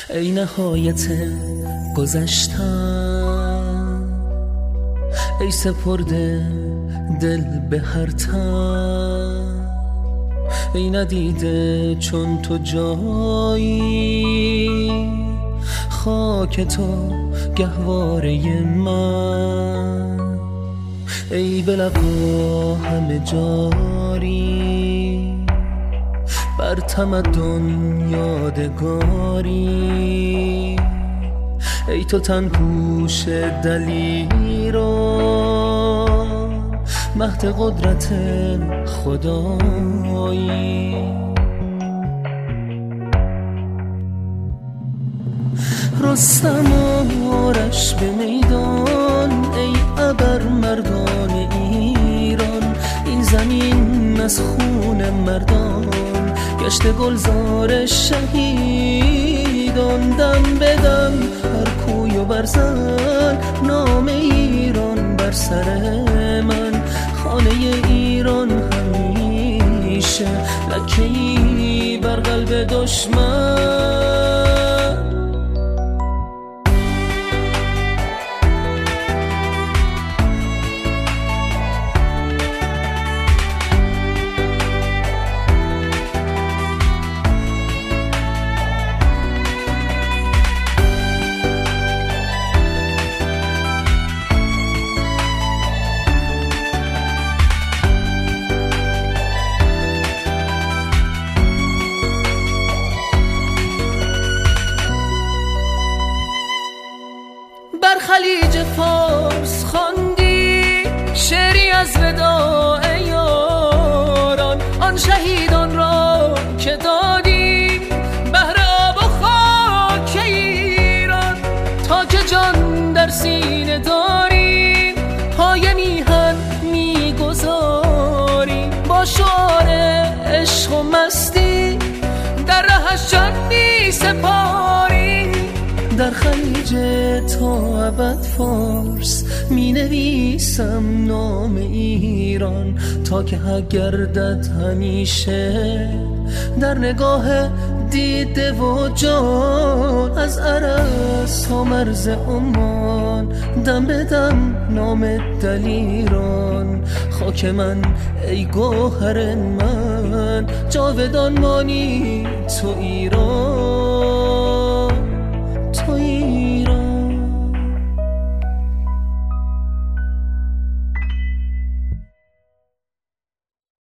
ای نهایت گذشتن، ای سپرده دل به هر تن، ای ندیده چون تو جایی، خاک تو گهواره من، ای به لقا همه جاری، بر تمدن یادگاری، ای تو تن پوش دلیران، مهد قدرت خدایی. رستم و آرش به میدان، ای ابر مردان ایران، این زمین از خون مردان گشت گلزار شهیدان. دم بدم هر کوی و برزن، نام ایران بر سر من، خانه ایران همیشه لکه‌ای بر قلب دشمن. بر خلیج فارس خواندی شعری از وداع یاران، آن شهیدان را که دادی بهر آب و خاک ایران. تا که جان در سینه داری، پای میهن میگذاری، با شعار عشق و مستی در رهش جان میسپاری. در خلیج تا ابد فارس می نویسم نام ایران، تا که حق گردد همیشه در نگاه دیده و جان. از عرس تا مرز عمان، دم به دم نام دلیران، خاک من ای گوهر من، جاودان مانی تو ایران.